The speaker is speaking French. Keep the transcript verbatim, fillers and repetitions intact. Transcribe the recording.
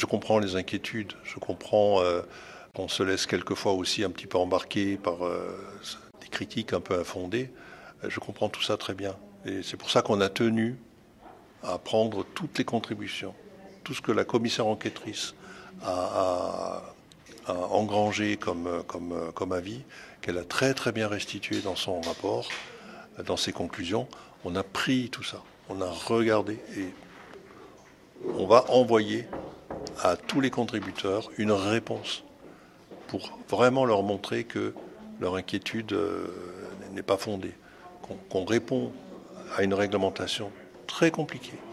Je comprends les inquiétudes, je comprends euh, qu'on se laisse quelquefois aussi un petit peu embarquer par euh, des critiques un peu infondées. Je comprends tout ça très bien. Et c'est pour ça qu'on a tenu à prendre toutes les contributions, tout ce que la commissaire enquêtrice a, a, a engrangé comme, comme, comme avis, qu'elle a très très bien restitué dans son rapport, dans ses conclusions. On a pris tout ça, on a regardé et on va envoyer à tous les contributeurs une réponse pour vraiment leur montrer que leur inquiétude euh, n'est pas fondée, qu'on qu'on répond à une réglementation très compliquée,